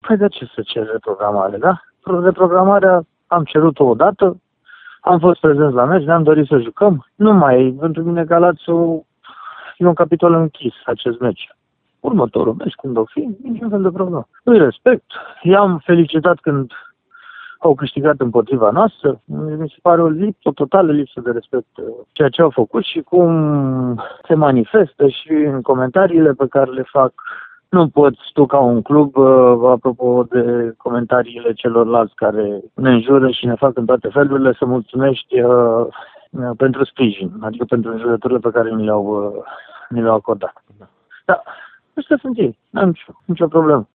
Păi de ce să cer reprogramare, da? Reprogramarea am cerut-o odată, am fost prezenți la meci, ne-am dorit să jucăm. Nu mai, pentru mine Galațiu e un capitol închis acest meci. Următorul meci, când o fi, niciun fel de problemă. Îi respect, i-am felicitat când au câștigat împotriva noastră. Mi se pare o totală lipsă de respect ceea ce au făcut și cum se manifestă și în comentariile pe care le fac. Nu poți tu ca un club, apropo de comentariile celorlalți care ne înjură și ne fac în toate felurile, să mulțumești pentru sprijin, adică pentru înjurăturile pe care mi le-au acordat. Da, ăștia sunt ei, n-am nicio problemă.